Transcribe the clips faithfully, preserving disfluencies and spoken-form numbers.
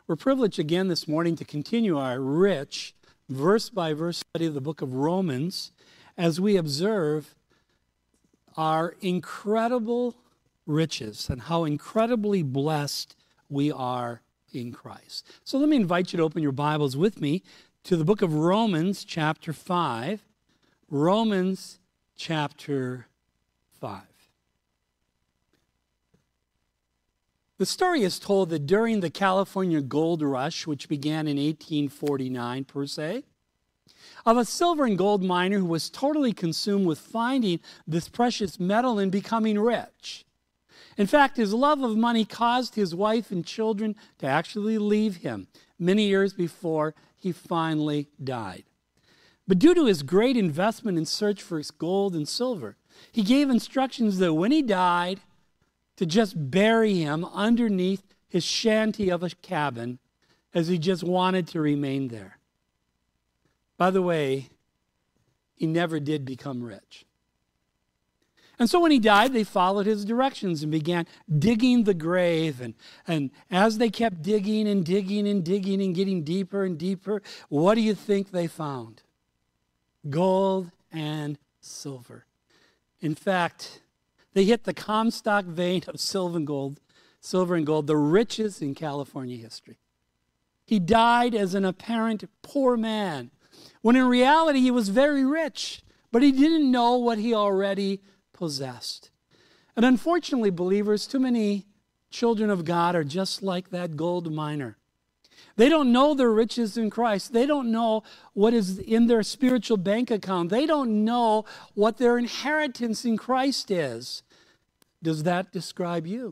We're privileged again this morning to continue our rich verse-by-verse study of the book of Romans as we observe our incredible riches and how incredibly blessed we are in Christ. So let me invite you to open your Bibles with me to the book of Romans chapter five. Romans chapter five. The story is told that during the California gold rush, which began in eighteen forty-nine per se, of a silver and gold miner who was totally consumed with finding this precious metal and becoming rich. In fact, his love of money caused his wife and children to actually leave him many years before he finally died. But due to his great investment in search for his gold and silver, he gave instructions that when he died, to just bury him underneath his shanty of a cabin, as he just wanted to remain there. By the way, he never did become rich. And so when he died, they followed his directions and began digging the grave. And, and as they kept digging and digging and digging and getting deeper and deeper, what do you think they found? Gold and silver. In fact, they hit the Comstock vein of silver and gold, silver and gold, the richest in California history. He died as an apparent poor man, when in reality he was very rich, but he didn't know what he already possessed. And unfortunately, believers, too many children of God are just like that gold miner. They don't know their riches in Christ. They don't know what is in their spiritual bank account. They don't know what their inheritance in Christ is. Does that describe you?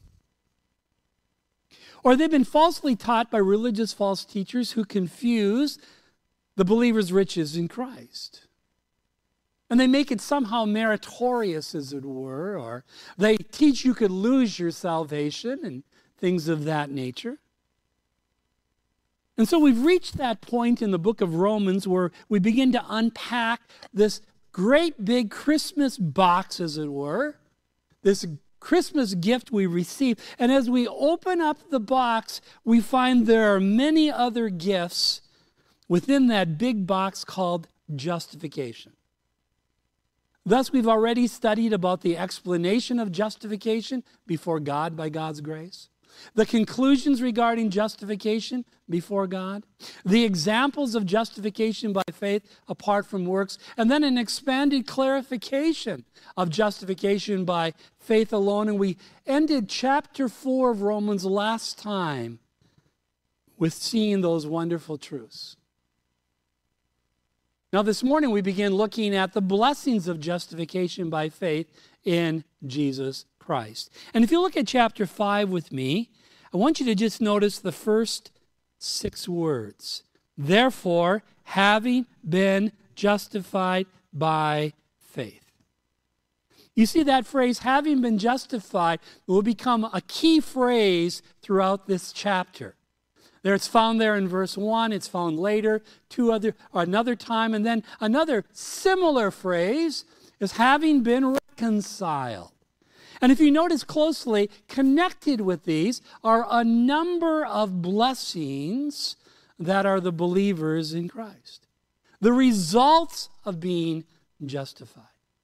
Or they've been falsely taught by religious false teachers who confuse the believer's riches in Christ. And they make it somehow meritorious, as it were, or they teach you could lose your salvation and things of that nature. And so we've reached that point in the book of Romans where we begin to unpack this great big Christmas box, as it were, this Christmas gift we receive. And as we open up the box, we find there are many other gifts within that big box called justification. Thus, we've already studied about the explanation of justification before God by God's grace, the conclusions regarding justification before God, the examples of justification by faith apart from works, and then an expanded clarification of justification by faith alone. And we ended chapter four of Romans last time with seeing those wonderful truths. Now this morning we begin looking at the blessings of justification by faith in Jesus Christ. And if you look at chapter five with me, I want you to just notice the first six words. Therefore, having been justified by faith. You see that phrase, having been justified, will become a key phrase throughout this chapter. There, it's found there in verse one, it's found later, two other, or another time, and then another similar phrase is having been reconciled. And if you notice closely, connected with these are a number of blessings that are the believers in Christ. The results of being justified.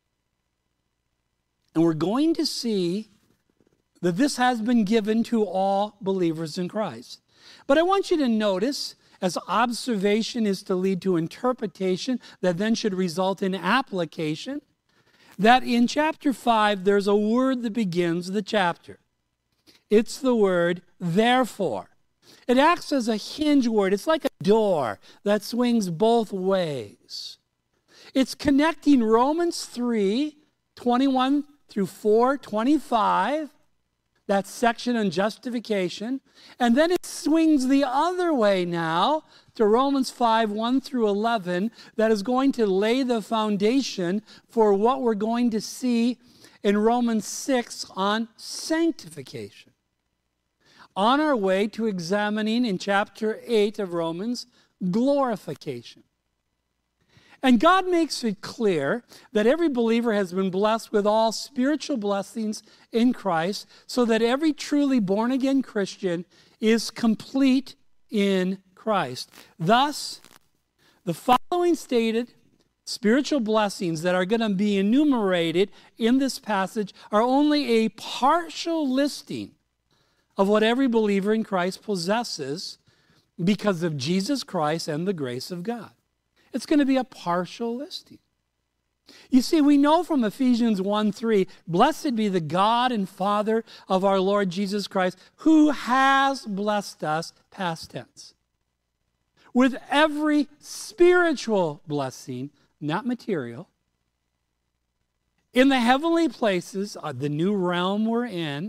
And we're going to see that this has been given to all believers in Christ. But I want you to notice, as observation is to lead to interpretation that then should result in application, that in chapter five, there's a word that begins the chapter. It's the word therefore. It acts as a hinge word. It's like a door that swings both ways. It's connecting Romans three, twenty-one through four, twenty-five, that section on justification, and then it swings the other way now to Romans five, one through eleven, that is going to lay the foundation for what we're going to see in Romans six on sanctification. On our way to examining in chapter eight of Romans, glorification. And God makes it clear that every believer has been blessed with all spiritual blessings in Christ, so that every truly born-again Christian is complete in Christ. Thus, the following stated spiritual blessings that are going to be enumerated in this passage are only a partial listing of what every believer in Christ possesses because of Jesus Christ and the grace of God. It's going to be a partial listing. You see, we know from Ephesians one three, blessed be the God and Father of our Lord Jesus Christ, who has blessed us, past tense, with every spiritual blessing, not material, in the heavenly places, uh, the new realm we're in,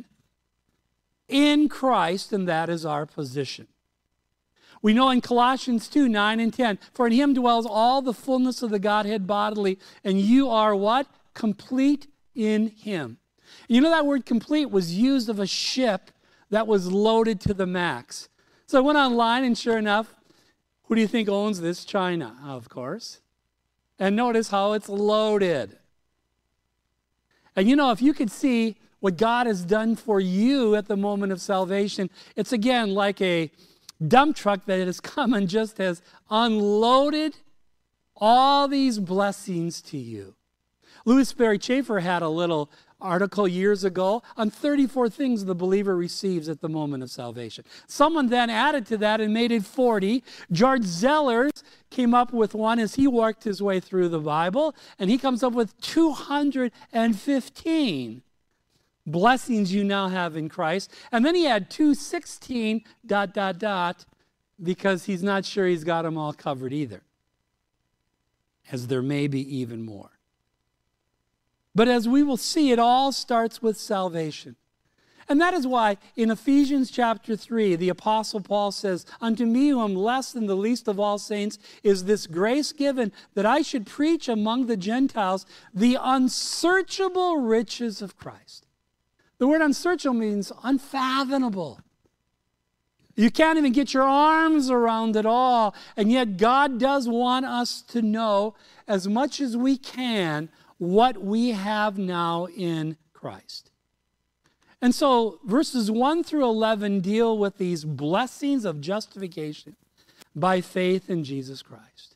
in Christ, and that is our position. We know in Colossians two, nine and ten, for in him dwells all the fullness of the Godhead bodily, and you are what? Complete in him. You know that word complete was used of a ship that was loaded to the max. So I went online, and sure enough, who do you think owns this? China, of course. And notice how it's loaded. And you know, if you could see what God has done for you at the moment of salvation, it's again like a dump truck that has come and just has unloaded all these blessings to you. Louis Sperry Chafer had a little article years ago on thirty-four things the believer receives at the moment of salvation. Someone then added to that and made it forty. George Zellers came up with one as he worked his way through the Bible, and he comes up with two hundred fifteen blessings you now have in Christ. And then he had two sixteen dot, dot, dot, because he's not sure he's got them all covered either, as there may be even more. But as we will see, it all starts with salvation. And that is why in Ephesians chapter three, the Apostle Paul says, unto me who am less than the least of all saints is this grace given, that I should preach among the Gentiles the unsearchable riches of Christ. The word unsearchable means unfathomable. You can't even get your arms around it all. And yet God does want us to know as much as we can what we have now in Christ. And so verses one through eleven deal with these blessings of justification by faith in Jesus Christ.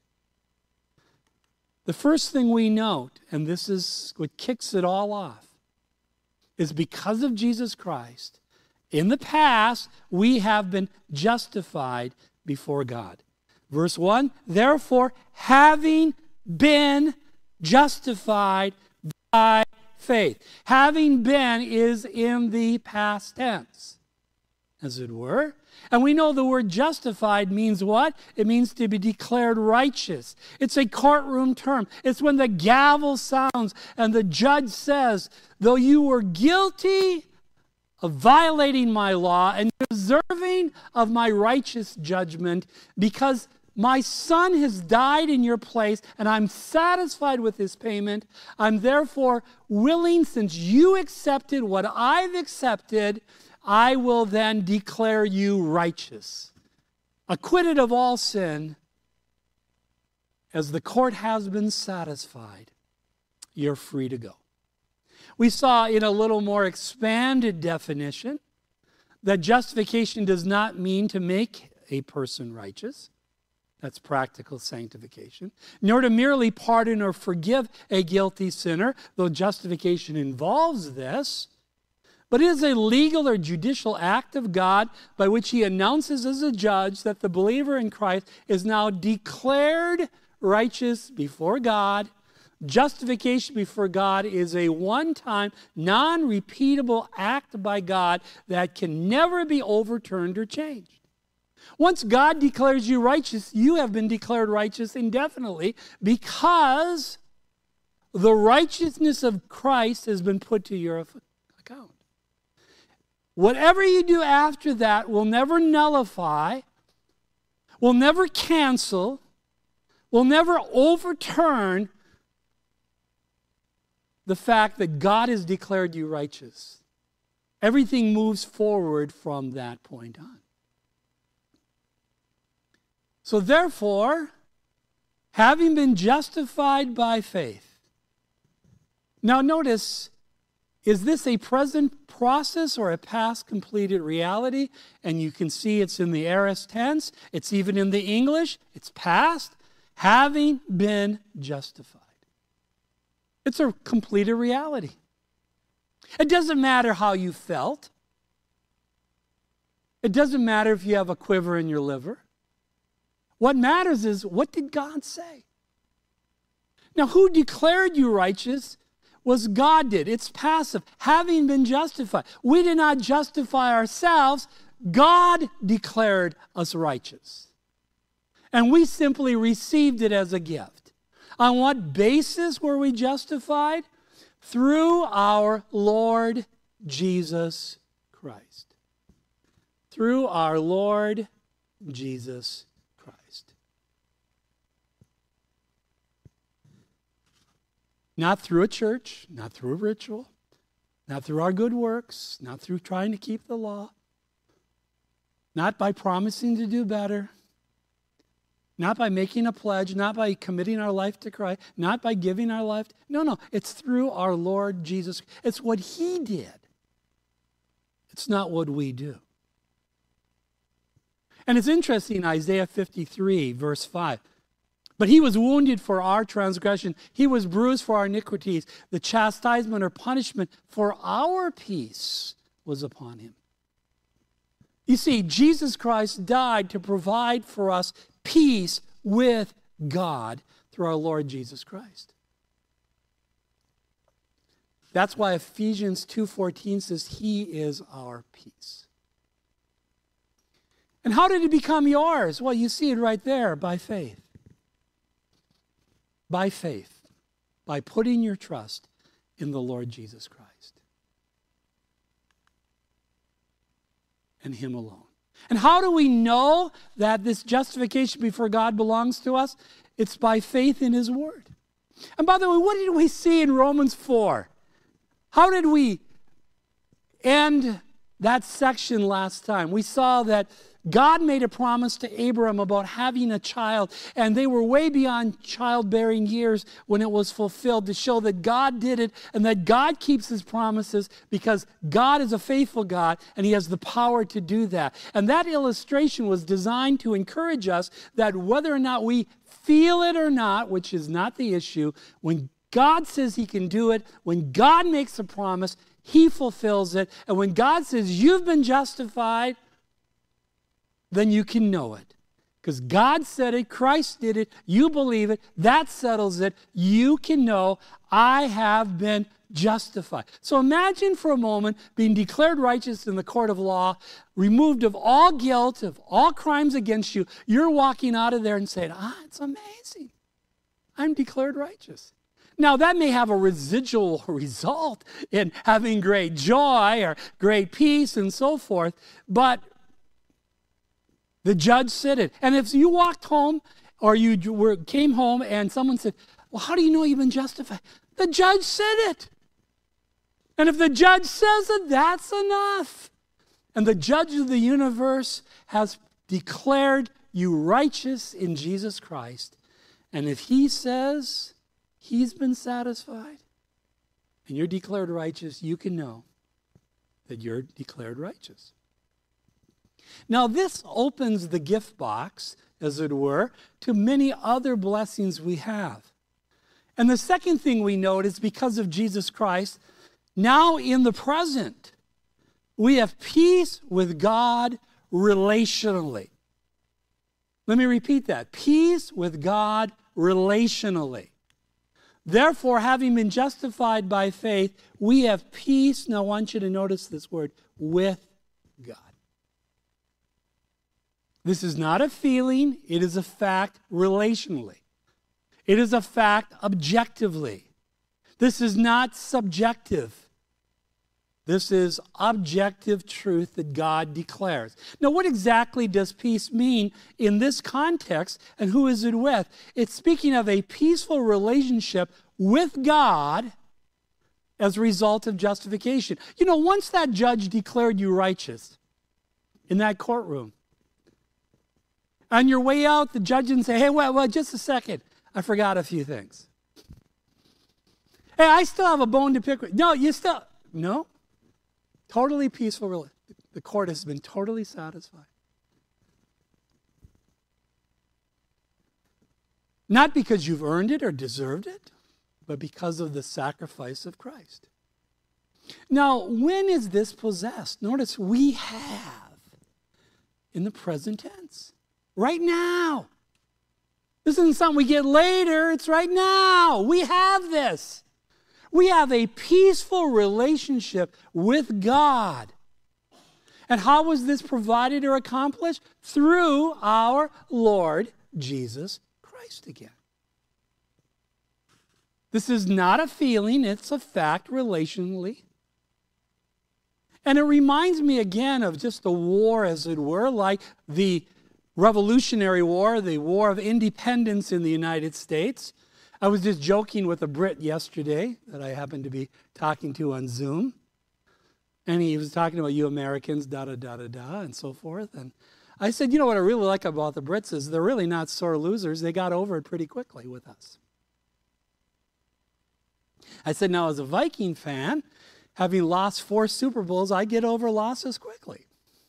The first thing we note, and this is what kicks it all off, is because of Jesus Christ, in the past, we have been justified before God. Verse one, therefore, having been justified by faith. Having been is in the past tense, as it were. And we know the word justified means what? It means to be declared righteous. It's a courtroom term. It's when the gavel sounds and the judge says, though you were guilty of violating my law and deserving of my righteous judgment, because my son has died in your place and I'm satisfied with his payment, I'm therefore willing, since you accepted what I've accepted, I will then declare you righteous, acquitted of all sin. As the court has been satisfied, you're free to go. We saw in a little more expanded definition that justification does not mean to make a person righteous. That's practical sanctification. Nor to merely pardon or forgive a guilty sinner, though justification involves this. But it is a legal or judicial act of God by which he announces as a judge that the believer in Christ is now declared righteous before God. Justification before God is a one-time, non-repeatable act by God that can never be overturned or changed. Once God declares you righteous, you have been declared righteous indefinitely because the righteousness of Christ has been put to your account. Whatever you do after that will never nullify, will never cancel, will never overturn the fact that God has declared you righteous. Everything moves forward from that point on. So therefore, having been justified by faith. Now notice, is this a present process or a past completed reality? And you can see it's in the aorist tense. It's even in the English. It's past, having been justified. It's a completed reality. It doesn't matter how you felt. It doesn't matter if you have a quiver in your liver. What matters is, what did God say? Now, who declared you righteous? Was God did. It's passive. Having been justified. We did not justify ourselves. God declared us righteous. And we simply received it as a gift. On what basis were we justified? Through our Lord Jesus Christ. Through our Lord Jesus Christ. Not through a church, not through a ritual, not through our good works, not through trying to keep the law, not by promising to do better, not by making a pledge, not by committing our life to Christ, not by giving our life. No, no, it's through our Lord Jesus. It's what He did. It's not what we do. And it's interesting, Isaiah fifty-three, verse five. But He was wounded for our transgression. He was bruised for our iniquities. The chastisement or punishment for our peace was upon Him. You see, Jesus Christ died to provide for us peace with God through our Lord Jesus Christ. That's why Ephesians two fourteen says He is our peace. And how did it become yours? Well, you see it right there, by faith. By faith. By putting your trust in the Lord Jesus Christ. And Him alone. And how do we know that this justification before God belongs to us? It's by faith in His Word. And by the way, what did we see in Romans four? How did we end that section last time? We saw that God made a promise to Abraham about having a child, and they were way beyond childbearing years when it was fulfilled, to show that God did it and that God keeps His promises, because God is a faithful God and He has the power to do that. And that illustration was designed to encourage us that whether or not we feel it or not, which is not the issue, when God says He can do it, when God makes a promise, He fulfills it. And when God says you've been justified, then you can know it. Because God said it, Christ did it, you believe it, that settles it. You can know, I have been justified. So imagine for a moment being declared righteous in the court of law, removed of all guilt, of all crimes against you. You're walking out of there and saying, ah, it's amazing. I'm declared righteous. Now, that may have a residual result in having great joy or great peace and so forth, but the judge said it. And if you walked home or you were, came home and someone said, well, how do you know you've been justified? The judge said it. And if the judge says it, that's enough. And the judge of the universe has declared you righteous in Jesus Christ. And if He says He's been satisfied and you're declared righteous, you can know that you're declared righteous. Now, this opens the gift box, as it were, to many other blessings we have. And the second thing we note is because of Jesus Christ, now in the present, we have peace with God relationally. Let me repeat that. Peace with God relationally. Therefore, having been justified by faith, we have peace, now I want you to notice this word, with God. This is not a feeling, it is a fact relationally. It is a fact objectively. This is not subjective. This is objective truth that God declares. Now, what exactly does peace mean in this context, and who is it with? It's speaking of a peaceful relationship with God as a result of justification. You know, once that judge declared you righteous in that courtroom, on your way out, the judge didn't say, hey, well, well, just a second. I forgot a few things. Hey, I still have a bone to pick with. No, you still, No. Totally peaceful. The court has been totally satisfied. Not because you've earned it or deserved it, but because of the sacrifice of Christ. Now, when is this possessed? Notice we have in the present tense. Right now. This isn't something we get later. It's right now. We have this. We have a peaceful relationship with God. And how was this provided or accomplished? Through our Lord Jesus Christ again. This is not a feeling, it's a fact relationally. And it reminds me again of just the war, as it were, like the Revolutionary War, the War of Independence in the United States. I was just joking with a Brit yesterday that I happened to be talking to on Zoom. And he was talking about you Americans, da-da-da-da-da, and so forth. And I said, you know what I really like about the Brits is they're really not sore losers. They got over it pretty quickly with us. I said, now as a Viking fan, having lost four Super Bowls, I get over losses quickly.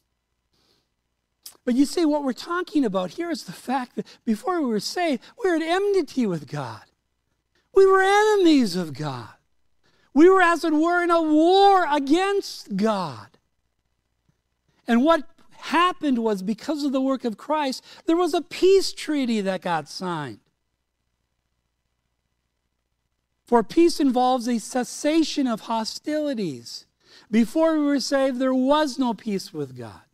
But you see, what we're talking about here is the fact that before we were saved, we were at enmity with God. We were enemies of God. We were, as it were, in a war against God. And what happened was, because of the work of Christ, there was a peace treaty that got signed. For peace involves a cessation of hostilities. Before we were saved, there was no peace with God.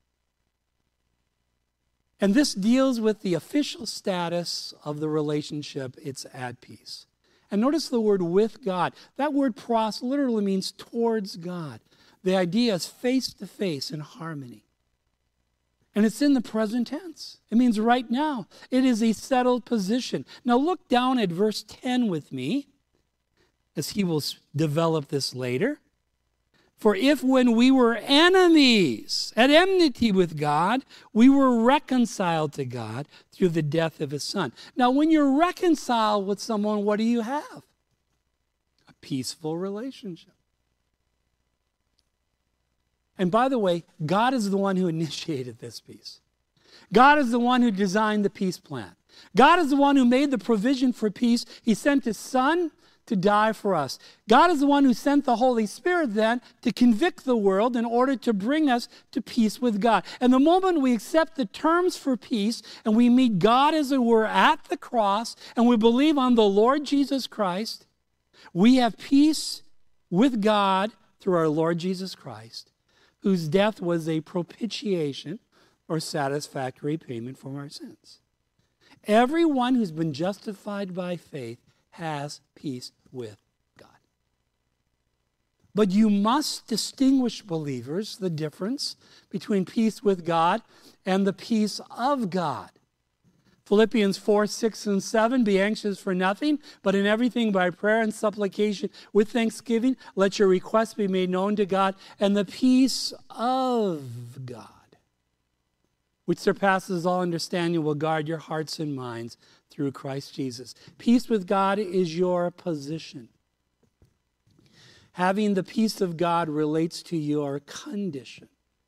And this deals with the official status of the relationship. It's at peace. And notice the word with God. That word pros literally means towards God. The idea is face to face in harmony. And it's in the present tense. It means right now. It is a settled position. Now look down at verse ten with me, as he will develop this later. For if when we were enemies, at enmity with God, we were reconciled to God through the death of his Son. Now, when you're reconciled with someone, what do you have? A peaceful relationship. And by the way, God is the one who initiated this peace. God is the one who designed the peace plan. God is the one who made the provision for peace. He sent his Son to die for us. God is the one who sent the Holy Spirit then to convict the world in order to bring us to peace with God. And the moment we accept the terms for peace and we meet God, as it were, at the cross, and we believe on the Lord Jesus Christ, we have peace with God through our Lord Jesus Christ, whose death was a propitiation or satisfactory payment for our sins. Everyone who's been justified by faith has peace with God. But you must distinguish, believers, the difference between peace with God and the peace of God. Philippians four, six, and seven, be anxious for nothing, but in everything by prayer and supplication with thanksgiving, let your requests be made known to God, and the peace of God, which surpasses all understanding, will guard your hearts and minds through Christ Jesus. Peace with God is your position. Having the peace of God relates to your condition.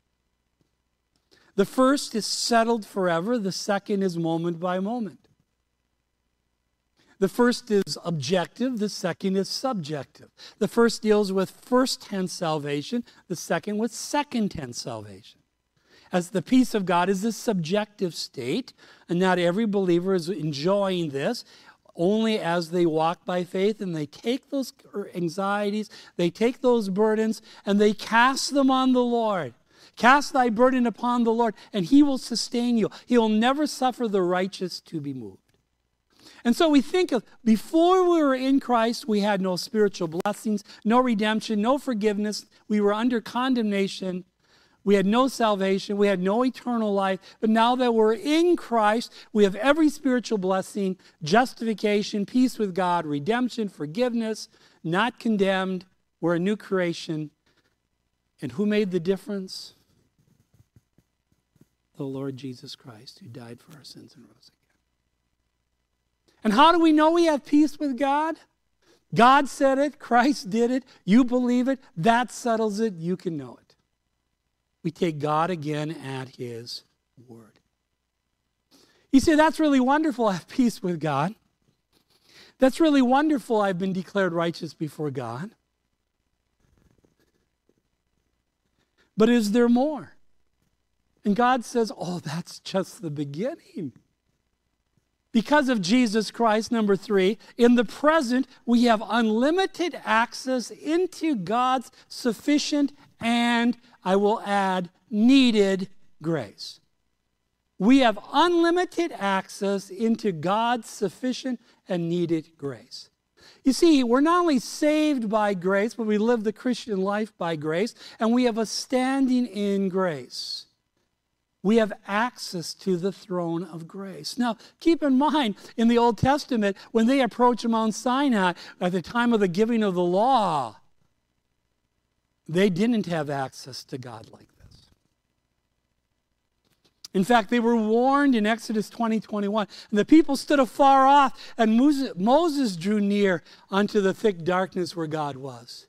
The first is settled forever. The second is moment by moment. The first is objective. The second is subjective. The first deals with first tense salvation. The second with second tense salvation. As the peace of God is a subjective state, and not every believer is enjoying this, only as they walk by faith and they take those anxieties, they take those burdens, and they cast them on the Lord. Cast thy burden upon the Lord, and he will sustain you. He will never suffer the righteous to be moved. And so we think of, before we were in Christ, we had no spiritual blessings, no redemption, no forgiveness. We were under condemnation. We had no salvation. We had no eternal life. But now that we're in Christ, we have every spiritual blessing, justification, peace with God, redemption, forgiveness, not condemned. We're a new creation. And who made the difference? The Lord Jesus Christ, who died for our sins and rose again. And how do we know we have peace with God? God said it, Christ did it, you believe it, that settles it, you can know it. We take God again at his word. You say, that's really wonderful, I have peace with God. That's really wonderful, I've been declared righteous before God. But is there more? And God says, oh, that's just the beginning. Because of Jesus Christ, number three, in the present, we have unlimited access into God's sufficient and, I will add, needed grace. We have unlimited access into God's sufficient and needed grace. You see, we're not only saved by grace, but we live the Christian life by grace, and we have a standing in grace. We have access to the throne of grace. Now, keep in mind, in the Old Testament, when they approached Mount Sinai at the time of the giving of the law, they didn't have access to God like this. In fact, they were warned in Exodus twenty, twenty-one, and the people stood afar off, and Moses drew near unto the thick darkness where God was.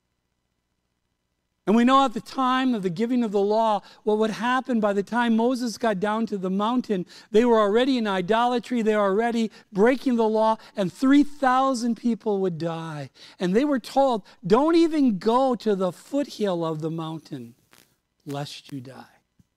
And we know at the time of the giving of the law, what would happen by the time Moses got down to the mountain, they were already in idolatry, they were already breaking the law, and three thousand people would die. And they were told, don't even go to the foothill of the mountain, lest you die.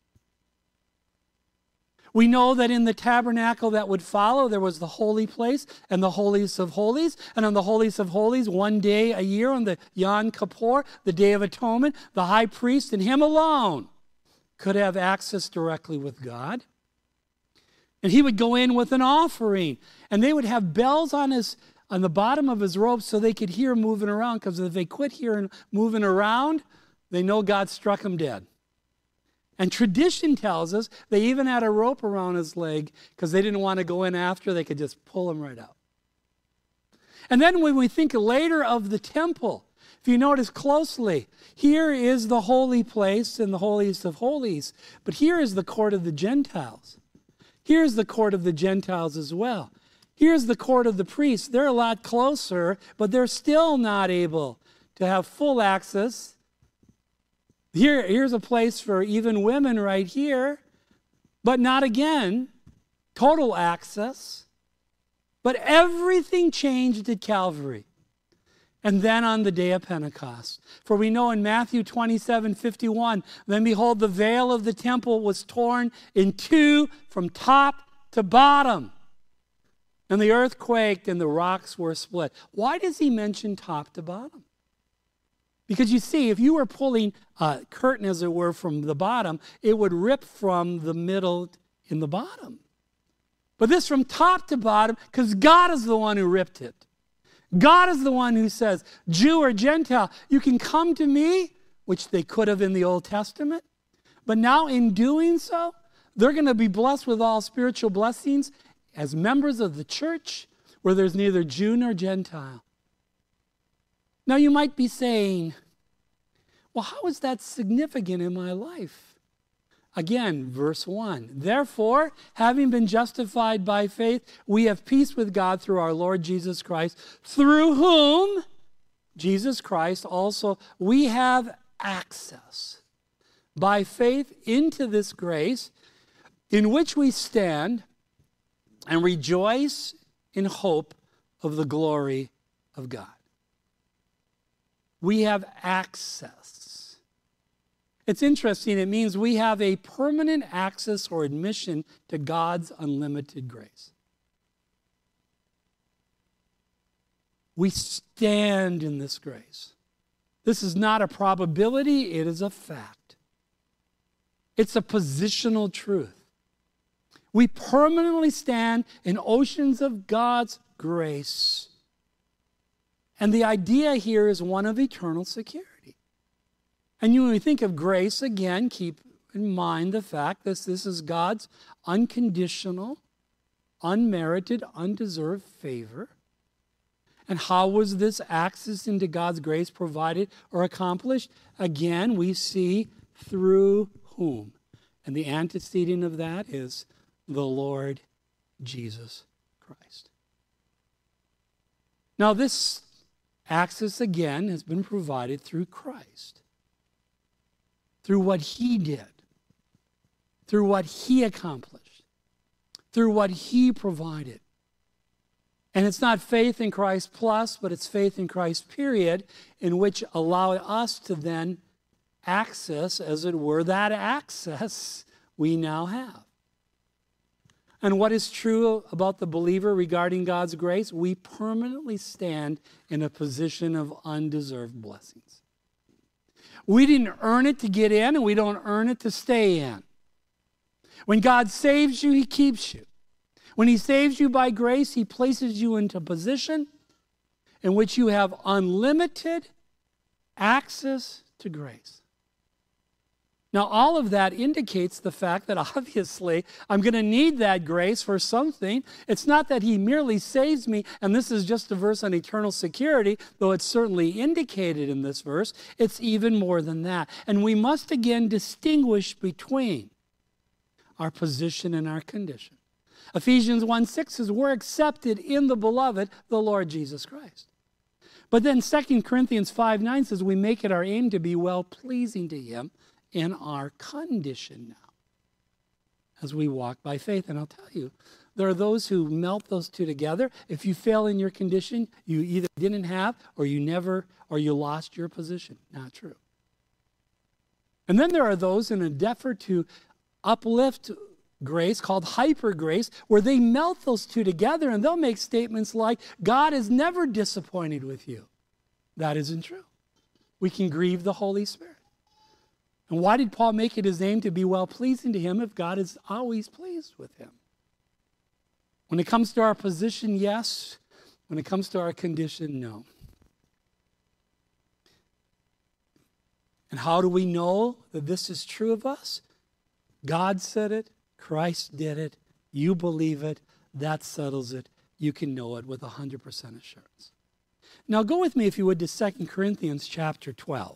We know that in the tabernacle that would follow, there was the holy place and the holiest of holies. And on the holiest of holies, one day a year on the Yom Kippur, the Day of Atonement, the high priest and him alone could have access directly with God. And he would go in with an offering. And they would have bells on his on the bottom of his robe so they could hear moving around. Because if they quit hearing moving around, they know God struck him dead. And tradition tells us they even had a rope around his leg because they didn't want to go in after. They could just pull him right out. And then when we think later of the temple, if you notice closely, here is the holy place and the holiest of holies. But here is the court of the Gentiles. Here's the court of the Gentiles as well. Here's the court of the priests. They're a lot closer, but they're still not able to have full access. Here, here's a place for even women right here, but not again, total access. But everything changed at Calvary. And then on the day of Pentecost. For we know in Matthew twenty-seven, fifty-one, then behold, the veil of the temple was torn in two from top to bottom. And the earth quaked and the rocks were split. Why does he mention top to bottom? Because you see, if you were pulling a curtain, as it were, from the bottom, it would rip from the middle in the bottom. But this from top to bottom, because God is the one who ripped it. God is the one who says, Jew or Gentile, you can come to me, which they could have in the Old Testament. But now in doing so, they're going to be blessed with all spiritual blessings as members of the church where there's neither Jew nor Gentile. Now you might be saying, well, how is that significant in my life? Again, verse one. Therefore, having been justified by faith, we have peace with God through our Lord Jesus Christ, through whom, Jesus Christ also, we have access by faith into this grace in which we stand and rejoice in hope of the glory of God. We have access. It's interesting. It means we have a permanent access or admission to God's unlimited grace. We stand in this grace. This is not a probability. It is a fact. It's a positional truth. We permanently stand in oceans of God's grace. And the idea here is one of eternal security. And when we think of grace, again, keep in mind the fact that this is God's unconditional, unmerited, undeserved favor. And how was this access into God's grace provided or accomplished? Again, we see through whom? And the antecedent of that is the Lord Jesus Christ. Now, this Access, again, has been provided through Christ, through what he did, through what he accomplished, through what he provided. And it's not faith in Christ plus, but it's faith in Christ, period, in which allow us to then access, as it were, that access we now have. And what is true about the believer regarding God's grace? We permanently stand in a position of undeserved blessings. We didn't earn it to get in, and we don't earn it to stay in. When God saves you, he keeps you. When he saves you by grace, he places you into a position in which you have unlimited access to grace. Now, all of that indicates the fact that obviously I'm going to need that grace for something. It's not that he merely saves me, and this is just a verse on eternal security, though it's certainly indicated in this verse. It's even more than that. And we must again distinguish between our position and our condition. Ephesians one six says we're accepted in the beloved, the Lord Jesus Christ. But then Second Corinthians five nine says we make it our aim to be well-pleasing to him in our condition now as we walk by faith. And I'll tell you, there are those who melt those two together. If you fail in your condition, you either didn't have or you never, or you lost your position. Not true. And then there are those in an effort to uplift grace called hyper grace, where they melt those two together and they'll make statements like, God is never disappointed with you. That isn't true. We can grieve the Holy Spirit. And why did Paul make it his aim to be well-pleasing to him if God is always pleased with him? When it comes to our position, yes. When it comes to our condition, no. And how do we know that this is true of us? God said it. Christ did it. You believe it. That settles it. You can know it with one hundred percent assurance. Now go with me, if you would, to Second Corinthians chapter twelve.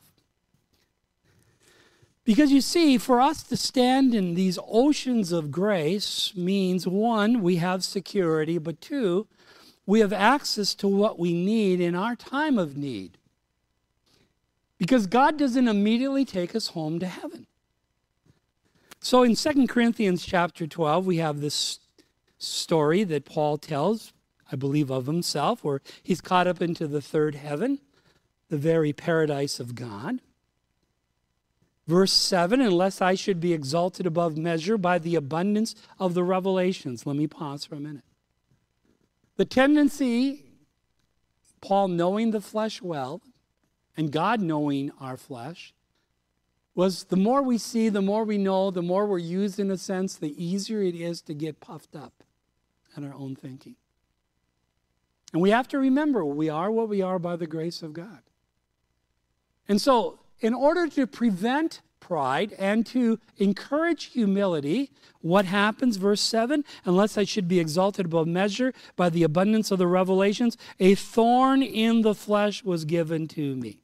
Because you see, for us to stand in these oceans of grace means, one, we have security, but two, we have access to what we need in our time of need. Because God doesn't immediately take us home to heaven. So in Second Corinthians chapter twelve, we have this story that Paul tells, I believe, of himself, where he's caught up into the third heaven, the very paradise of God. Verse seven, unless I should be exalted above measure by the abundance of the revelations. Let me pause for a minute. The tendency, Paul knowing the flesh well, and God knowing our flesh, was the more we see, the more we know, the more we're used in a sense, the easier it is to get puffed up in our own thinking. And we have to remember, we are what we are by the grace of God. And so, in order to prevent pride and to encourage humility, what happens? Verse seven, unless I should be exalted above measure by the abundance of the revelations, a thorn in the flesh was given to me.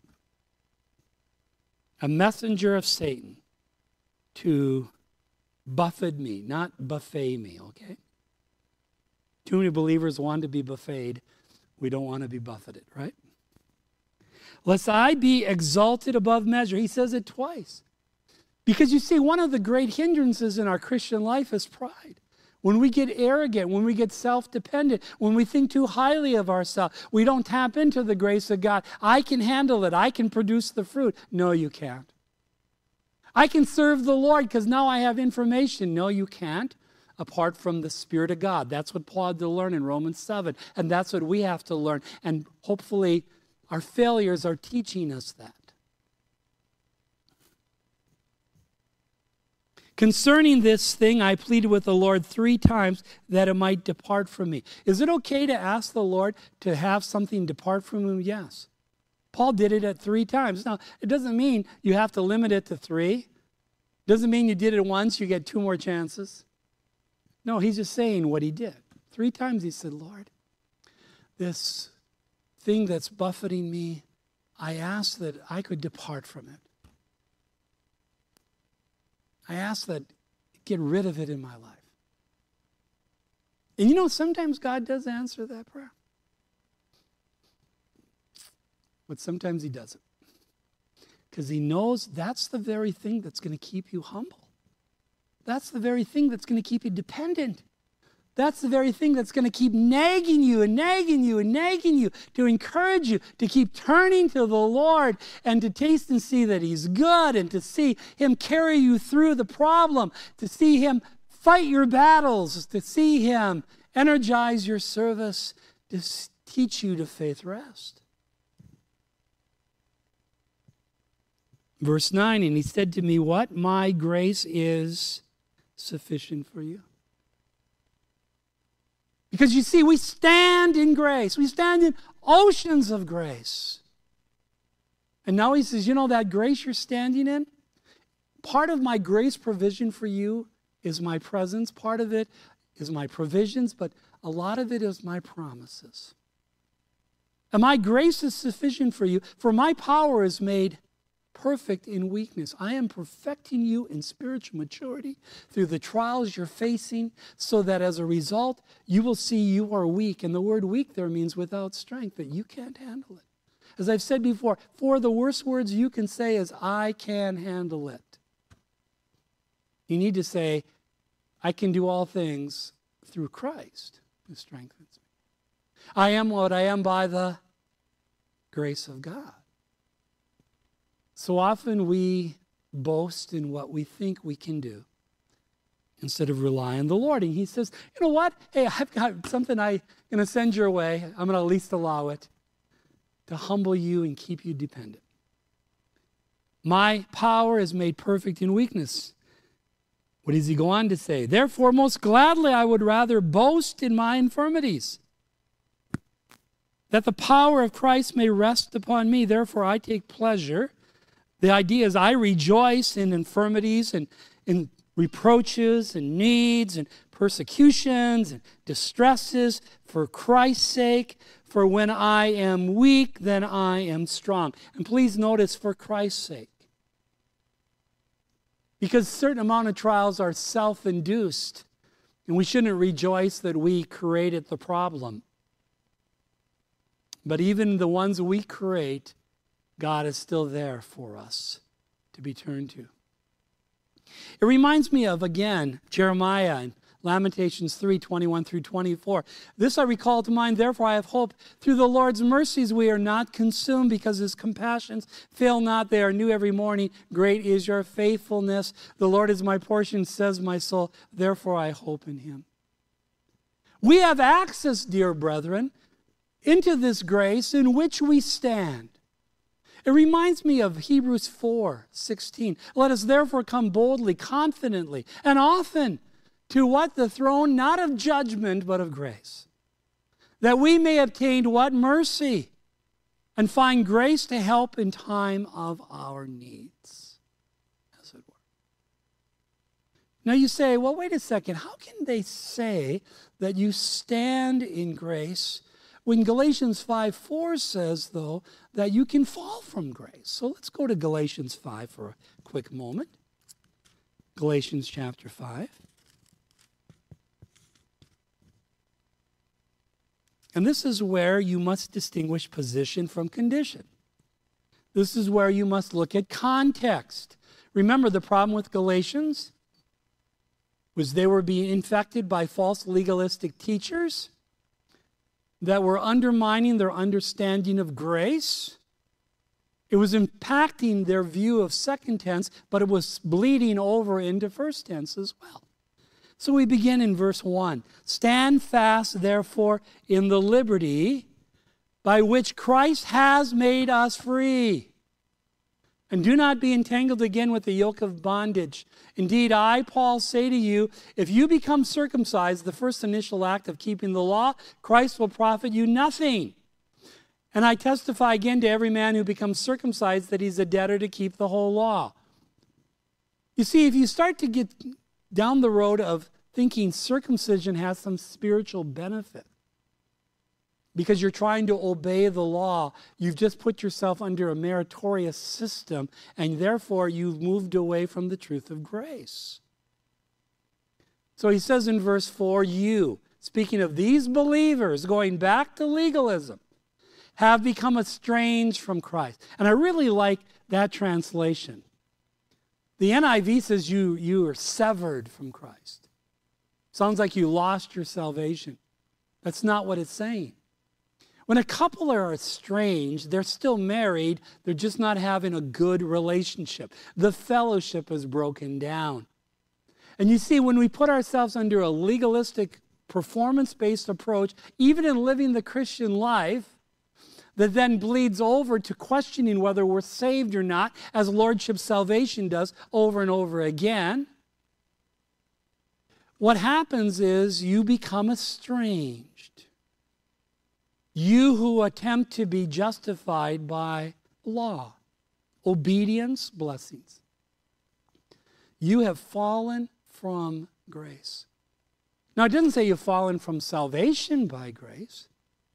A messenger of Satan to buffet me, not buffet me, okay? Too many believers want to be buffeted. We don't want to be buffeted, right? Lest I be exalted above measure. He says it twice. Because you see, one of the great hindrances in our Christian life is pride. When we get arrogant, when we get self-dependent, when we think too highly of ourselves, we don't tap into the grace of God. I can handle it. I can produce the fruit. No, you can't. I can serve the Lord because now I have information. No, you can't, apart from the Spirit of God. That's what Paul had to learn in Romans seven, and that's what we have to learn. And hopefully our failures are teaching us that. Concerning this thing, I pleaded with the Lord three times that it might depart from me. Is it okay to ask the Lord to have something depart from him? Yes. Paul did it at three times. Now, it doesn't mean you have to limit it to three. It doesn't mean you did it once, you get two more chances. No, he's just saying what he did. Three times he said, Lord, this thing that's buffeting me, I ask that I could depart from it. I ask that get rid of it in my life. And you know, sometimes God does answer that prayer. but sometimes he doesn't. Because he knows that's the very thing that's going to keep you humble. That's the very thing that's going to keep you dependent. That's the very thing that's going to keep nagging you and nagging you and nagging you to encourage you to keep turning to the Lord and to taste and see that he's good and to see him carry you through the problem, to see him fight your battles, to see him energize your service, to teach you to faith rest. Verse nine, and he said to me, what? My grace is sufficient for you. Because you see, we stand in grace. We stand in oceans of grace. And now he says, you know that grace you're standing in? Part of my grace provision for you is my presence. Part of it is my provisions, but a lot of it is my promises. And my grace is sufficient for you, for my power is made perfect in weakness. I am perfecting you in spiritual maturity through the trials you're facing, so that as a result, you will see you are weak. And the word weak there means without strength, that you can't handle it. As I've said before, four of the worst words you can say is, I can handle it. You need to say, I can do all things through Christ who strengthens me. I am what I am by the grace of God. So often we boast in what we think we can do instead of rely on the Lord. And he says, you know what? Hey, I've got something I'm going to send your way. I'm going to at least allow it to humble you and keep you dependent. My power is made perfect in weakness. What does he go on to say? Therefore, most gladly I would rather boast in my infirmities, that the power of Christ may rest upon me. Therefore, I take pleasure. The idea is I rejoice in infirmities and in reproaches and needs and persecutions and distresses for Christ's sake. For when I am weak, then I am strong. And please notice, for Christ's sake. Because a certain amount of trials are self-induced, and we shouldn't rejoice that we created the problem. But even the ones we create, God is still there for us to be turned to. It reminds me of, again, Jeremiah and Lamentations three, twenty-one through twenty-four. This I recall to mind, therefore I have hope. Through the Lord's mercies we are not consumed, because his compassions fail not. They are new every morning. Great is your faithfulness. The Lord is my portion, says my soul. Therefore I hope in him. We have access, dear brethren, into this grace in which we stand. It reminds me of Hebrews four sixteen. Let us therefore come boldly, confidently, and often to what? The throne, not of judgment, but of grace. That we may obtain what? Mercy. And find grace to help in time of our needs, as it were. Now you say, well, wait a second. How can they say that you stand in grace when Galatians five four says, though, that you can fall from grace? So let's go to Galatians five for a quick moment. Galatians chapter five. And this is where you must distinguish position from condition. This is where you must look at context. Remember, the problem with Galatians was they were being infected by false legalistic teachers that were undermining their understanding of grace. It was impacting their view of second tense, but it was bleeding over into first tense as well. So we begin in verse one. Stand fast, therefore, in the liberty by which Christ has made us free. And do not be entangled again with the yoke of bondage. Indeed, I, Paul, say to you, if you become circumcised, the first initial act of keeping the law, Christ will profit you nothing. And I testify again to every man who becomes circumcised that he's a debtor to keep the whole law. You see, if you start to get down the road of thinking circumcision has some spiritual benefit because you're trying to obey the law, you've just put yourself under a meritorious system, and therefore you've moved away from the truth of grace. So he says in verse four, you, speaking of these believers going back to legalism, have become estranged from Christ. And I really like that translation. The N I V says you, you are severed from Christ. Sounds like you lost your salvation. That's not what it's saying. When a couple are estranged, they're still married, they're just not having a good relationship. The fellowship is broken down. And you see, when we put ourselves under a legalistic, performance-based approach, even in living the Christian life, that then bleeds over to questioning whether we're saved or not, as Lordship Salvation does over and over again, what happens is you become estranged. You who attempt to be justified by law, obedience, blessings. You have fallen from grace. Now, it doesn't say you've fallen from salvation by grace.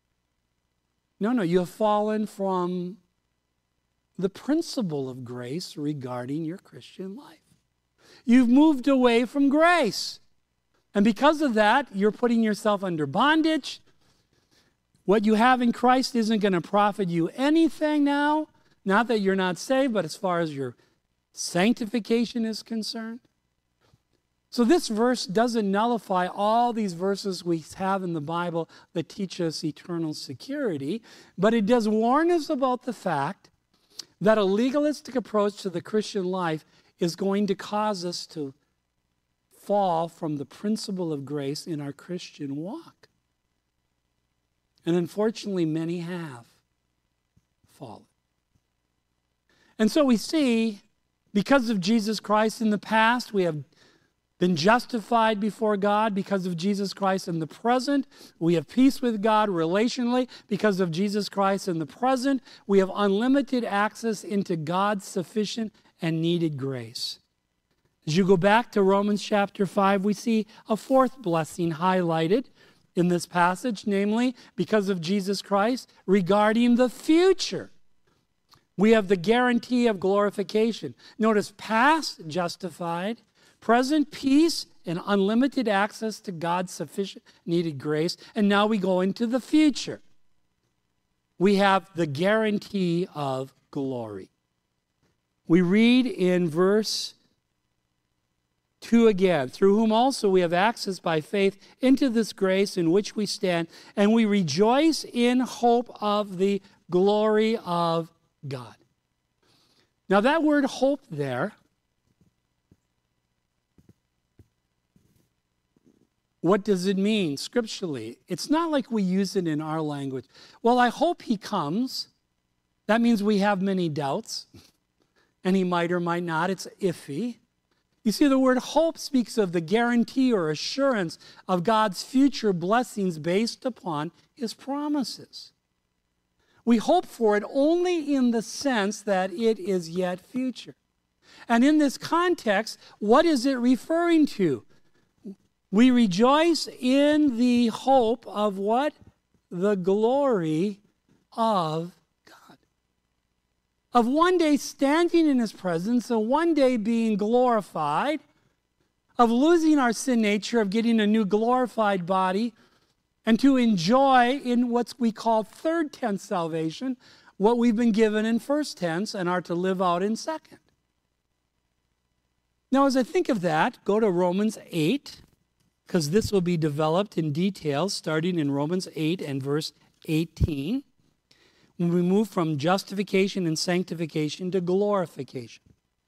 No, no, you have fallen from the principle of grace regarding your Christian life. You've moved away from grace. And because of that, you're putting yourself under bondage. What you have in Christ isn't going to profit you anything now. Not that you're not saved, but as far as your sanctification is concerned. So this verse doesn't nullify all these verses we have in the Bible that teach us eternal security, but it does warn us about the fact that a legalistic approach to the Christian life is going to cause us to fall from the principle of grace in our Christian walk. And unfortunately, many have fallen. And so we see, because of Jesus Christ in the past, we have been justified before God. Because of Jesus Christ in the present, we have peace with God relationally. Because of Jesus Christ in the present, we have unlimited access into God's sufficient and needed grace. As you go back to Romans chapter five, we see a fourth blessing highlighted in this passage, namely, because of Jesus Christ, regarding the future. We have the guarantee of glorification. Notice, past, justified, present, peace, and unlimited access to God's sufficient needed grace. And now we go into the future. We have the guarantee of glory. We read in verse two again, through whom also we have access by faith into this grace in which we stand, and we rejoice in hope of the glory of God. Now that word hope there, what does it mean scripturally? It's not like we use it in our language. Well, I hope he comes. That means we have many doubts, and he might or might not. It's iffy. You see, the word hope speaks of the guarantee or assurance of God's future blessings based upon his promises. We hope for it only in the sense that it is yet future. And in this context, what is it referring to? We rejoice in the hope of what? The glory of God. Of one day standing in his presence and one day being glorified, of losing our sin nature, of getting a new glorified body, and to enjoy in what we call third tense salvation, what we've been given in first tense and are to live out in second. Now, as I think of that, go to Romans eight, because this will be developed in detail starting in Romans eight and verse eighteen, when we move from justification and sanctification to glorification.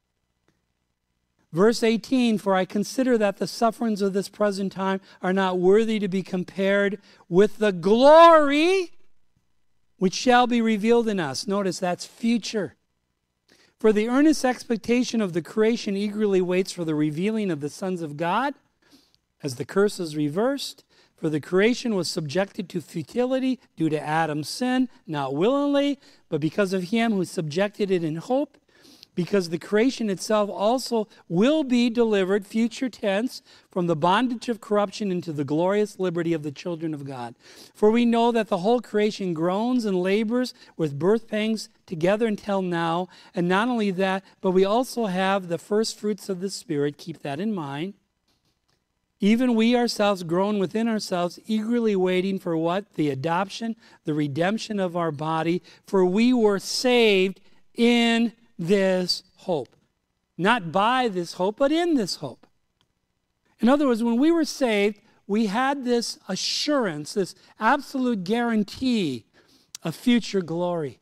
Verse eighteen, for I consider that the sufferings of this present time are not worthy to be compared with the glory which shall be revealed in us. Notice that's future. For the earnest expectation of the creation eagerly waits for the revealing of the sons of God, as the curse is reversed. For the creation was subjected to futility due to Adam's sin, not willingly, but because of him who subjected it in hope, because the creation itself also will be delivered, future tense, from the bondage of corruption into the glorious liberty of the children of God. For we know that the whole creation groans and labors with birth pangs together until now. And not only that, but we also have the first fruits of the Spirit, keep that in mind, Even we ourselves groan within ourselves, eagerly waiting for what? The adoption, the redemption of our body. For we were saved in this hope. Not by this hope, but in this hope. In other words, when we were saved, we had this assurance, this absolute guarantee of future glory.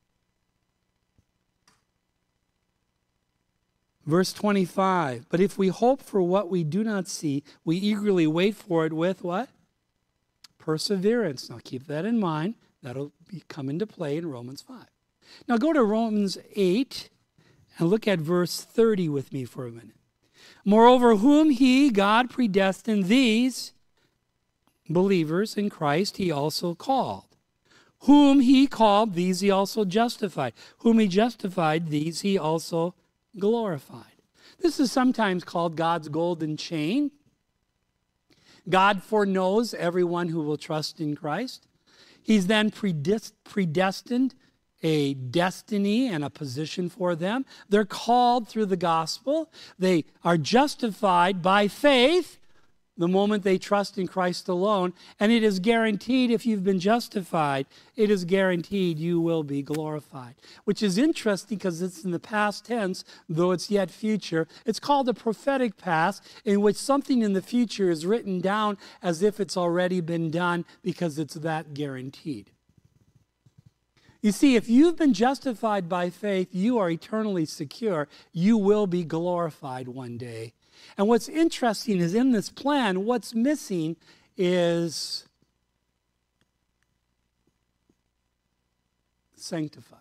Verse twenty-five, but if we hope for what we do not see, we eagerly wait for it with what? Perseverance. Now keep that in mind. That'll be, come into play in Romans five. Now go to Romans eight and look at verse thirty with me for a minute. Moreover, whom he, God, predestined, these believers in Christ, he also called. Whom he called, these he also justified. Whom he justified, these he also glorified. This is sometimes called God's golden chain. God foreknows everyone who will trust in Christ. He's then predestined a destiny and a position for them. They're called through the gospel. They are justified by faith the moment they trust in Christ alone. And it is guaranteed if you've been justified, it is guaranteed you will be glorified. Which is interesting because it's in the past tense, though it's yet future. It's called a prophetic past, in which something in the future is written down as if it's already been done because it's that guaranteed. You see, if you've been justified by faith, you are eternally secure. You will be glorified one day. And what's interesting is in this plan, what's missing is sanctified.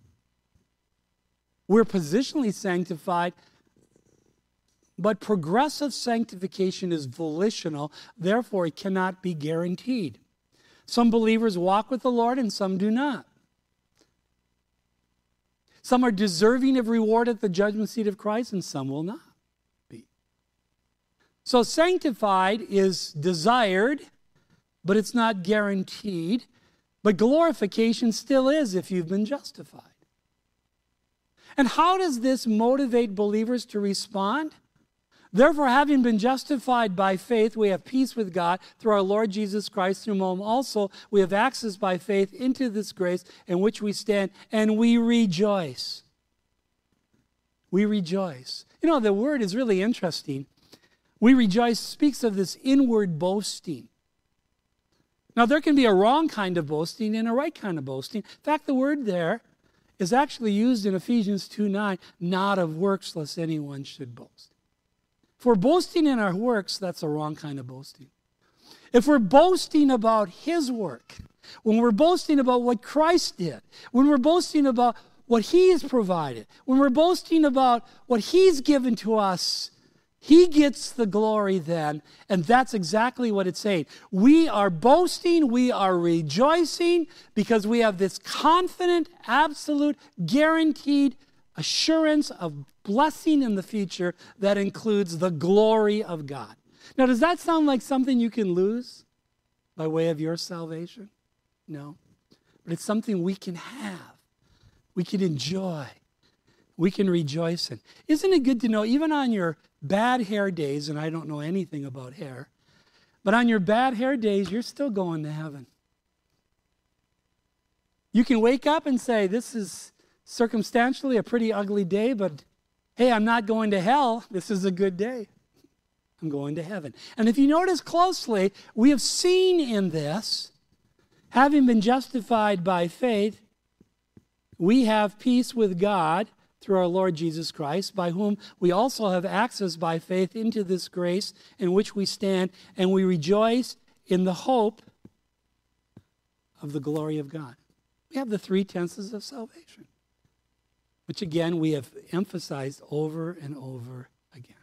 We're positionally sanctified, but progressive sanctification is volitional. Therefore, it cannot be guaranteed. Some believers walk with the Lord and some do not. Some are deserving of reward at the judgment seat of Christ, and some will not be. So sanctified is desired, but it's not guaranteed. But glorification still is if you've been justified. And how does this motivate believers to respond? Therefore, having been justified by faith, we have peace with God through our Lord Jesus Christ, through whom also we have access by faith into this grace in which we stand, and we rejoice. We rejoice. You know, the word is really interesting. We rejoice speaks of this inward boasting. Now, there can be a wrong kind of boasting and a right kind of boasting. In fact, the word there is actually used in Ephesians two nine, not of works, lest anyone should boast. If we're boasting in our works, that's a wrong kind of boasting. If we're boasting about His work, when we're boasting about what Christ did, when we're boasting about what He has provided, when we're boasting about what He's given to us, He gets the glory then, and that's exactly what it's saying. We are boasting, we are rejoicing, because we have this confident, absolute, guaranteed assurance of blessing in the future that includes the glory of God. Now, does that sound like something you can lose by way of your salvation? No. But it's something we can have. We can enjoy. We can rejoice in. Isn't it good to know, even on your bad hair days, and I don't know anything about hair, but on your bad hair days, you're still going to heaven. You can wake up and say, this is circumstantially a pretty ugly day, but hey, I'm not going to hell. This is a good day. I'm going to heaven. And if you notice closely, we have seen in this, having been justified by faith, we have peace with God through our Lord Jesus Christ, by whom we also have access by faith into this grace in which we stand, and we rejoice in the hope of the glory of God. We have the three tenses of salvation, which again we have emphasized over and over again.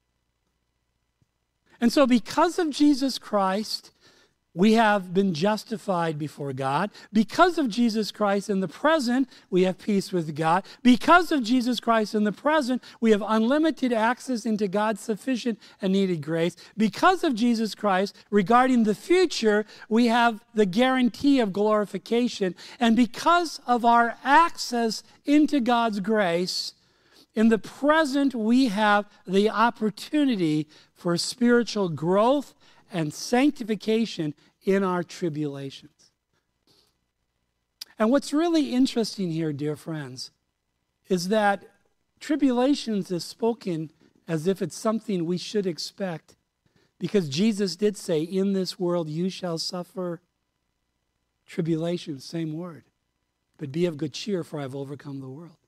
And so because of Jesus Christ, we have been justified before God. Because of Jesus Christ in the present, we have peace with God. Because of Jesus Christ in the present, we have unlimited access into God's sufficient and needed grace. Because of Jesus Christ, regarding the future, we have the guarantee of glorification. And because of our access into God's grace, In the present, we have the opportunity for spiritual growth and sanctification in our tribulations. And what's really interesting here, dear friends, is that tribulations is spoken as if it's something we should expect, because Jesus did say, in this world you shall suffer tribulation, same word. But be of good cheer, for I've overcome the world.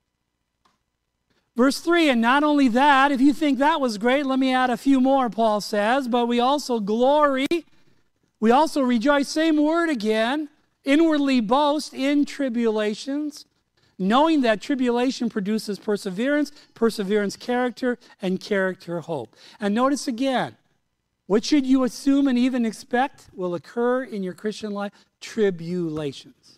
Verse three, and not only that, if you think that was great, let me add a few more, Paul says, but we also glory, we also rejoice, same word again, inwardly boast in tribulations, knowing that tribulation produces perseverance, perseverance character, and character hope. And notice again, what should you assume and even expect will occur in your Christian life? Tribulations.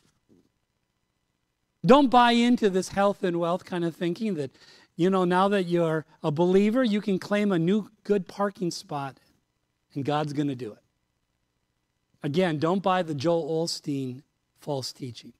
Don't buy into this health and wealth kind of thinking that, you know, now that you're a believer, you can claim a new good parking spot and God's going to do it. Again, don't buy the Joel Osteen false teaching.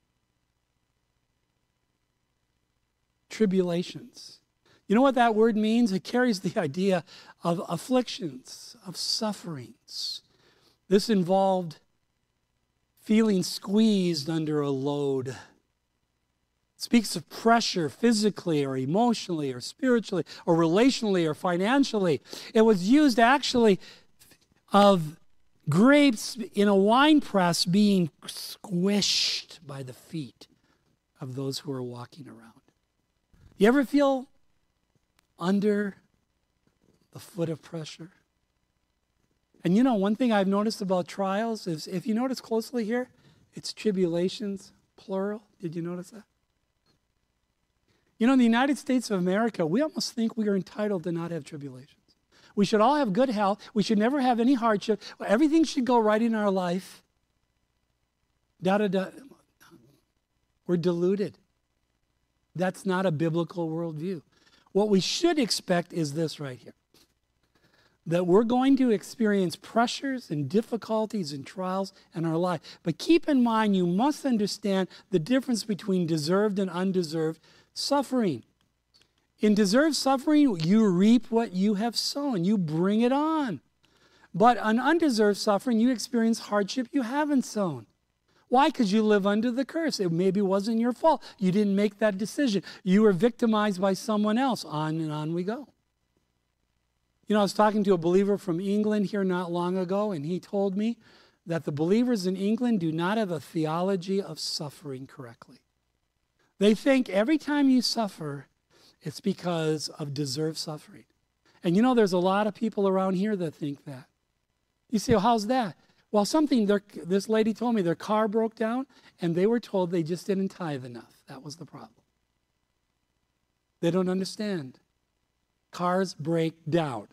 Tribulations. You know what that word means? It carries the idea of afflictions, of sufferings. This involved feeling squeezed under a load. It speaks of pressure physically or emotionally or spiritually or relationally or financially. It was used actually of grapes in a wine press being squished by the feet of those who are walking around. You ever feel under the foot of pressure? And you know, one thing I've noticed about trials is, if you notice closely here, it's tribulations, plural. Did you notice that? You know, in the United States of America, we almost think we are entitled to not have tribulations. We should all have good health. We should never have any hardship. Everything should go right in our life. Da, da, da. We're deluded. That's not a biblical worldview. What we should expect is this right here. That we're going to experience pressures and difficulties and trials in our life. But keep in mind, you must understand the difference between deserved and undeserved suffering. In deserved suffering, you reap what you have sown. You bring it on. But on undeserved suffering, you experience hardship you haven't sown. Why? Because you live under the curse. It maybe wasn't your fault. You didn't make that decision. You were victimized by someone else. On and on we go. You know, I was talking to a believer from England here not long ago, and he told me that the believers in England do not have a theology of suffering correctly. They think every time you suffer, it's because of deserved suffering. And you know, there's a lot of people around here that think that. You say, well, how's that? Well, something, this lady told me their car broke down, and they were told they just didn't tithe enough. That was the problem. They don't understand. Cars break down.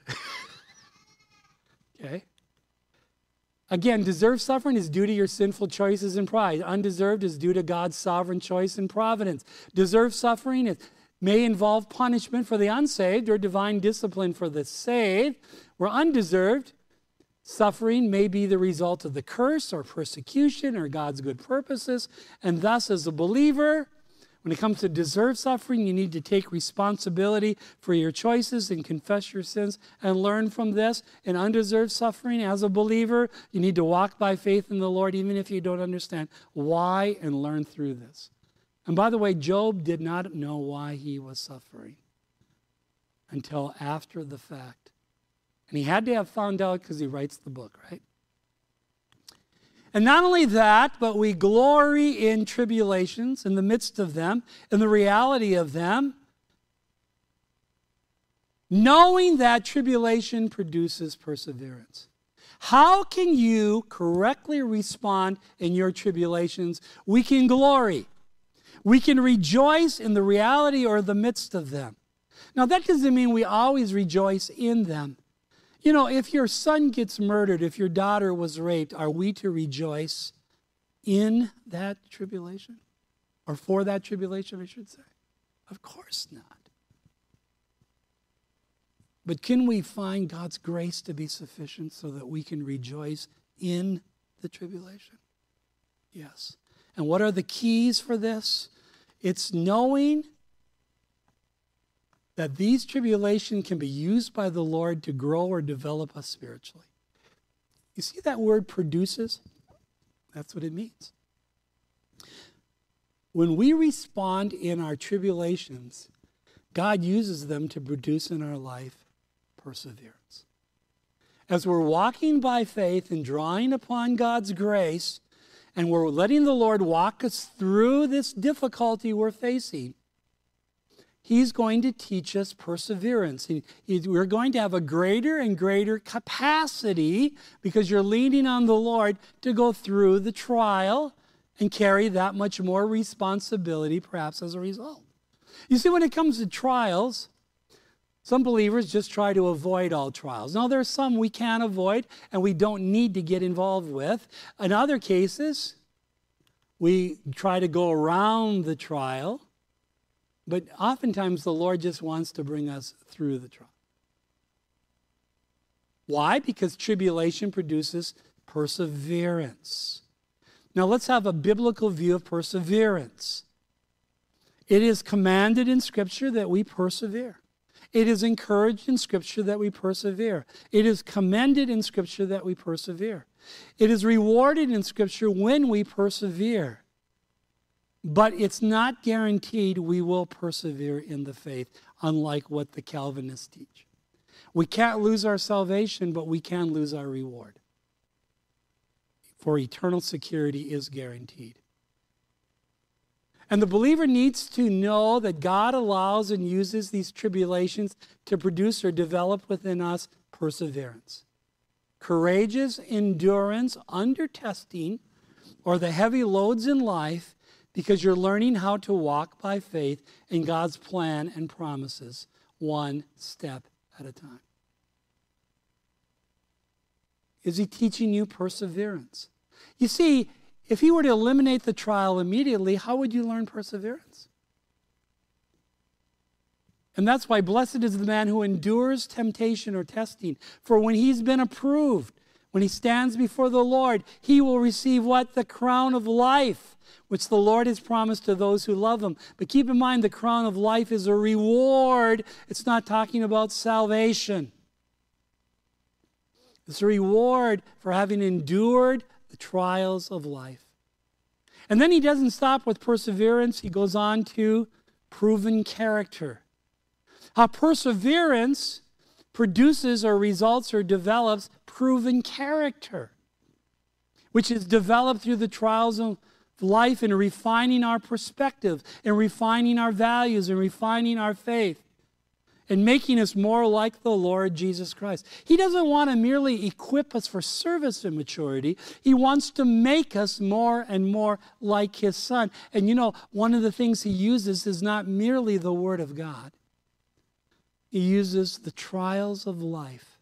Okay? Again, deserved suffering is due to your sinful choices and pride. Undeserved is due to God's sovereign choice and providence. Deserved suffering is, may involve punishment for the unsaved or divine discipline for the saved. Where undeserved suffering may be the result of the curse or persecution or God's good purposes. And thus, as a believer, when it comes to deserved suffering, you need to take responsibility for your choices and confess your sins and learn from this. In undeserved suffering, as a believer, you need to walk by faith in the Lord, even if you don't understand why, and learn through this. And by the way, Job did not know why he was suffering until after the fact. And he had to have found out because he writes the book, right? And not only that, but we glory in tribulations, in the midst of them, in the reality of them, knowing that tribulation produces perseverance. How can you correctly respond in your tribulations? We can glory. We can rejoice in the reality or the midst of them. Now, that doesn't mean we always rejoice in them. You know, if your son gets murdered, if your daughter was raped, are we to rejoice in that tribulation? Or for that tribulation, I should say? Of course not. But can we find God's grace to be sufficient so that we can rejoice in the tribulation? Yes. And what are the keys for this? It's knowing that these tribulations can be used by the Lord to grow or develop us spiritually. You see that word produces? That's what it means. When we respond in our tribulations, God uses them to produce in our life perseverance. As we're walking by faith and drawing upon God's grace, and we're letting the Lord walk us through this difficulty we're facing, He's going to teach us perseverance. He, he, we're going to have a greater and greater capacity, because you're leaning on the Lord to go through the trial and carry that much more responsibility, perhaps as a result. You see, when it comes to trials, some believers just try to avoid all trials. Now, there are some we can avoid and we don't need to get involved with. In other cases, we try to go around the trial. But oftentimes the Lord just wants to bring us through the trial. Why? Because tribulation produces perseverance. Now let's have a biblical view of perseverance. It is commanded in Scripture that we persevere. It is encouraged in Scripture that we persevere. It is commended in Scripture that we persevere. It is rewarded in Scripture when we persevere. But it's not guaranteed we will persevere in the faith, unlike what the Calvinists teach. We can't lose our salvation, but we can lose our reward. For eternal security is guaranteed. And the believer needs to know that God allows and uses these tribulations to produce or develop within us perseverance. Courageous endurance under testing or the heavy loads in life, because you're learning how to walk by faith in God's plan and promises, one step at a time. Is He teaching you perseverance? You see, if He were to eliminate the trial immediately, how would you learn perseverance? And that's why blessed is the man who endures temptation or testing. For when he's been approved, when he stands before the Lord, he will receive what? The crown of life, which the Lord has promised to those who love Him. But keep in mind, the crown of life is a reward. It's not talking about salvation. It's a reward for having endured the trials of life. And then He doesn't stop with perseverance. He goes on to proven character. How perseverance produces or results or develops proven character, which is developed through the trials of life in refining our perspective, and refining our values, and refining our faith, and making us more like the Lord Jesus Christ. He doesn't want to merely equip us for service and maturity. He wants to make us more and more like His Son. And you know, one of the things He uses is not merely the Word of God. He uses the trials of life,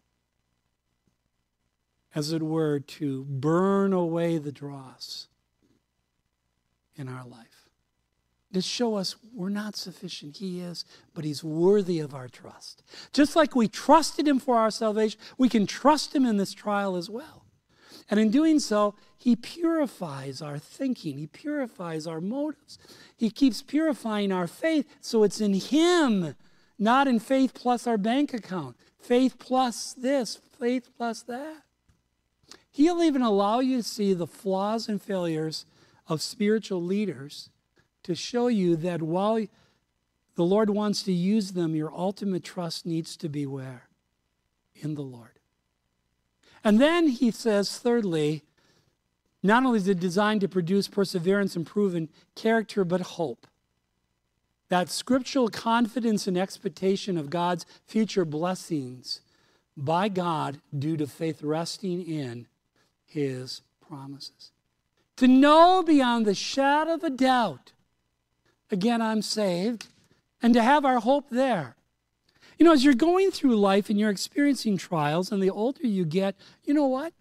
as it were, to burn away the dross in our life. To show us we're not sufficient. He is, but He's worthy of our trust. Just like we trusted Him for our salvation, we can trust Him in this trial as well. And in doing so, He purifies our thinking. He purifies our motives. He keeps purifying our faith, so it's in Him, not in faith plus our bank account. Faith plus this, faith plus that. He'll even allow you to see the flaws and failures of spiritual leaders to show you that while the Lord wants to use them, your ultimate trust needs to be where? In the Lord. And then He says, thirdly, not only is it designed to produce perseverance and proven character, but hope. That scriptural confidence and expectation of God's future blessings by God due to faith resting in His promises. To know beyond the shadow of a doubt, again, I'm saved, and to have our hope there. You know, as you're going through life and you're experiencing trials, and the older you get, you know what?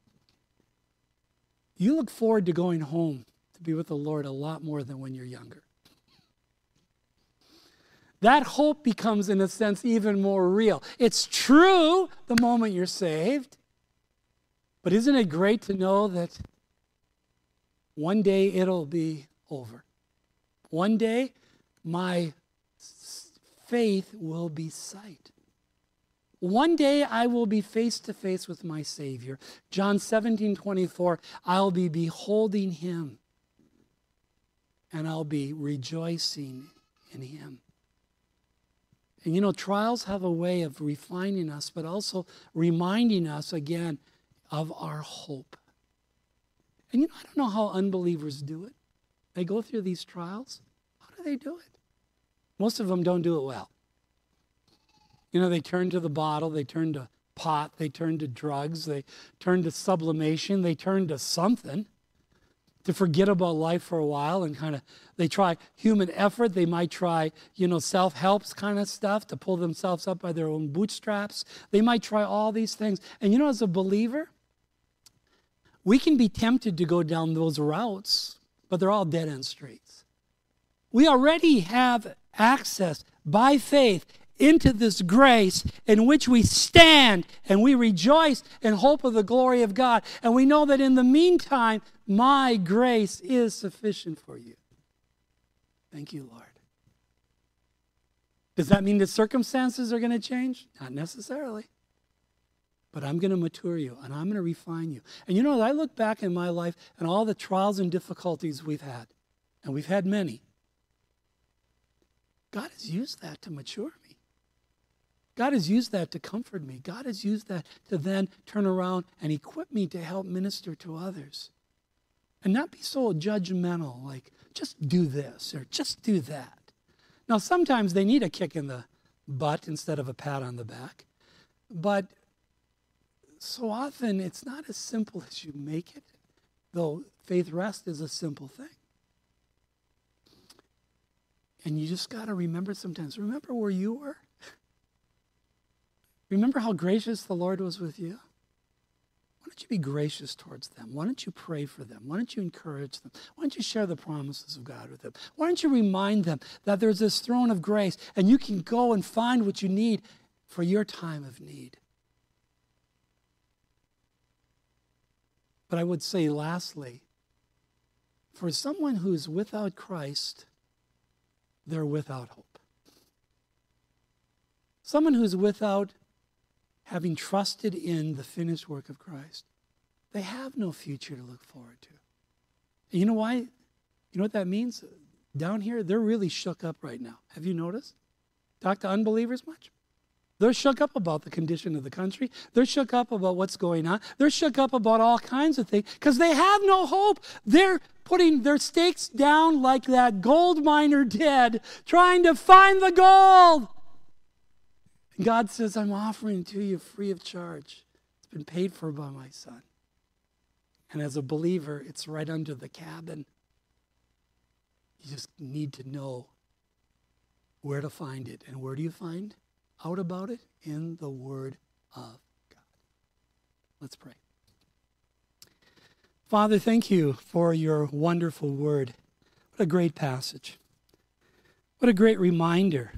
You look forward to going home to be with the Lord a lot more than when you're younger. That hope becomes, in a sense, even more real. It's true the moment you're saved, but isn't it great to know that one day it'll be over? One day, my faith will be sight. One day I will be face to face with my Savior. John seventeen twenty-four, I'll be beholding him, and I'll be rejoicing in him. And you know, trials have a way of refining us, but also reminding us again of our hope. And you know, I don't know how unbelievers do it. They go through these trials. How do they do it? Most of them don't do it well. You know, they turn to the bottle, they turn to pot, they turn to drugs, they turn to sublimation, they turn to something to forget about life for a while, and kind of, they try human effort. They might try, you know, self-help kind of stuff to pull themselves up by their own bootstraps. They might try all these things. And you know, as a believer, we can be tempted to go down those routes, but they're all dead-end streets. We already have access by faith into this grace in which we stand and we rejoice in hope of the glory of God. And we know that in the meantime, my grace is sufficient for you. Thank you, Lord. Does that mean that circumstances are going to change? Not necessarily. But I'm going to mature you and I'm going to refine you. And you know, I look back in my life and all the trials and difficulties we've had, and we've had many. God has used that to mature me. God has used that to comfort me. God has used that to then turn around and equip me to help minister to others. And not be so judgmental, like, just do this or just do that. Now, sometimes they need a kick in the butt instead of a pat on the back. But so often it's not as simple as you make it, though faith rest is a simple thing. And you just got to remember sometimes, remember where you were? Remember how gracious the Lord was with you? Why don't you be gracious towards them? Why don't you pray for them? Why don't you encourage them? Why don't you share the promises of God with them? Why don't you remind them that there's this throne of grace and you can go and find what you need for your time of need? But I would say lastly, for someone who's without Christ, they're without hope. Someone who's without having trusted in the finished work of Christ, they have no future to look forward to. And you know why? You know what that means? Down here, they're really shook up right now. Have you noticed? Talk to unbelievers much? They're shook up about the condition of the country. They're shook up about what's going on. They're shook up about all kinds of things because they have no hope. They're putting their stakes down like that gold miner did, trying to find the gold. And God says, I'm offering it to you free of charge. It's been paid for by my Son. And as a believer, it's right under the cabin. You just need to know where to find it. And where do you find out about it? In the Word of God. Let's pray. Father, thank you for your wonderful word. What a great passage. What a great reminder.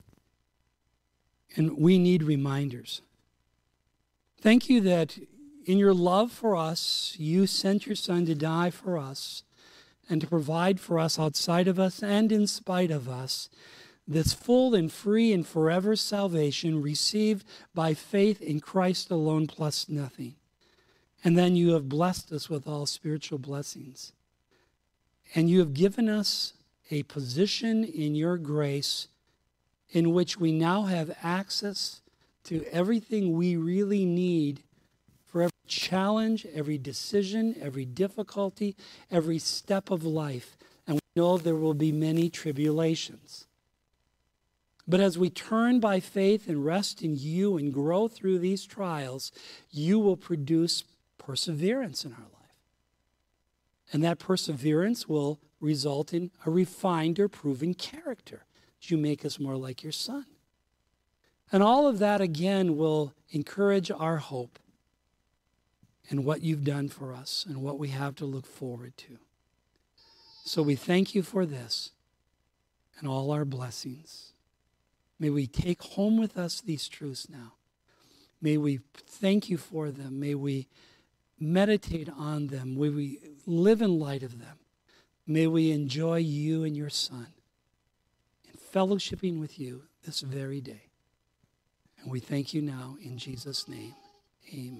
And we need reminders. Thank you that in your love for us, you sent your Son to die for us and to provide for us outside of us and in spite of us this full and free and forever salvation received by faith in Christ alone plus nothing. And then you have blessed us with all spiritual blessings. And you have given us a position in your grace in which we now have access to everything we really need for every challenge, every decision, every difficulty, every step of life. And we know there will be many tribulations. But as we turn by faith and rest in you and grow through these trials, you will produce perseverance in our life. And that perseverance will result in a refined or proven character. You make us more like your Son. And all of that, again, will encourage our hope in what you've done for us and what we have to look forward to. So we thank you for this and all our blessings. May we take home with us these truths now. May we thank you for them. May we meditate on them. May we live in light of them. May we enjoy you and your Son, fellowshipping with you this very day. And we thank you now in Jesus' name. Amen.